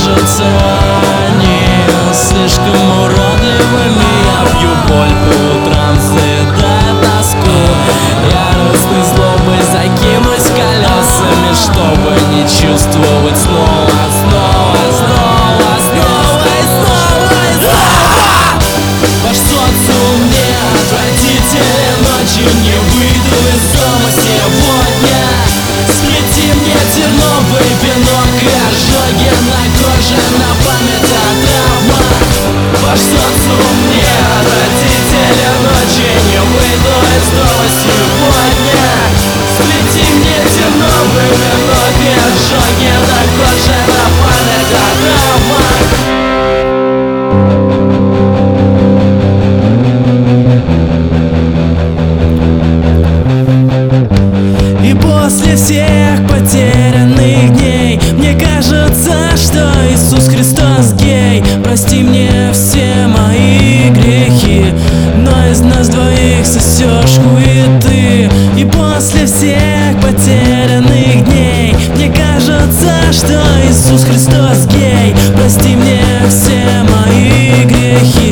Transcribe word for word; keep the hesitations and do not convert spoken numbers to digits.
кажутся они слишком уродливыми. Я пью боль по утрам, заедая тоску, яростной злобой закинусь колесами, чтобы не чувствовать снова, снова, снова, снова и снова и снова. Ваш социум не отвратителен, ночью не выйду из дома сегодня. Сплети мне терновый венок и ожоги на коже, на память о травмах. Ваш социум не отвратителен, ночью не выйду из дома сегодня. Сплети мне терновый венок и ожоги на коже, на память о травмах. И после всех потерянных дней мне кажется, что Иисус Христос гей. Прости мне все мои грехи, но из нас двоих сосешь хуй ты. И после всех потерянных дней мне кажется, что Иисус Христос гей. Прости мне все мои грехи,